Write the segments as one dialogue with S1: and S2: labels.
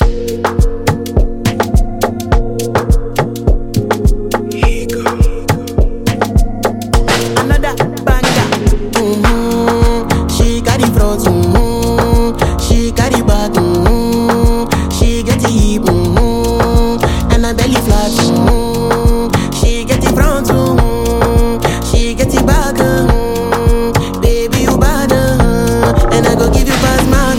S1: Another banger. She carry front, she carry back, she get it hip, and her belly flat. She get it front, she get it back. Baby, you bad, and I go give you pass my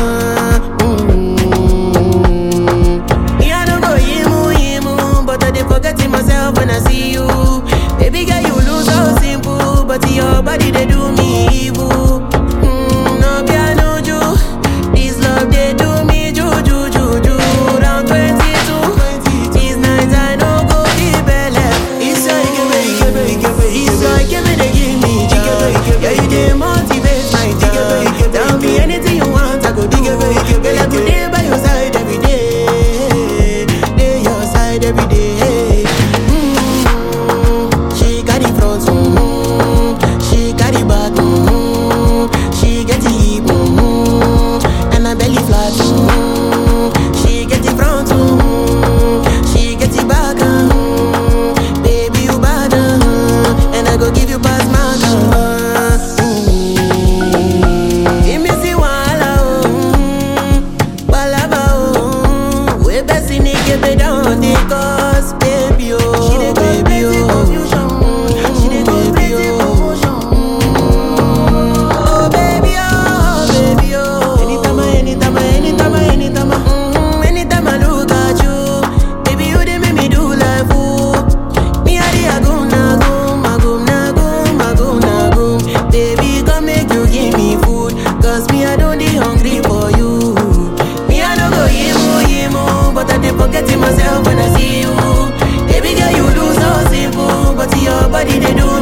S1: Me, I don't go yimu, but I dey forget myself when I see you. Baby girl, you look so simple, but your body they do me evil. No piano ju, this love they do me juju juju. Round 22, this night I no go be belle. It's like it's like they give me joy. Yeah, you dey motivate my joy. Tell me anything you want, I go do. Girl, I go dey by your side every day, dey your side every day. She carry front, she carry back, she get it hip, and her belly flat. She get it front, she get it back. Baby, you bad, and I go give you pass my Give me see wahala, palava, we best in it, get it down, the cause, baby, oh, she dey baby, oh. She dey go crazy promotion. Oh baby, oh. Anytime I look at you, baby, you dey make me do like fool. Me a the agum. Baby, come make you give me food, 'cause me I don't dey hungry for you. Me I no go yimu, but I dey forget myself when I see you. Baby girl, you look so simple, but your body they do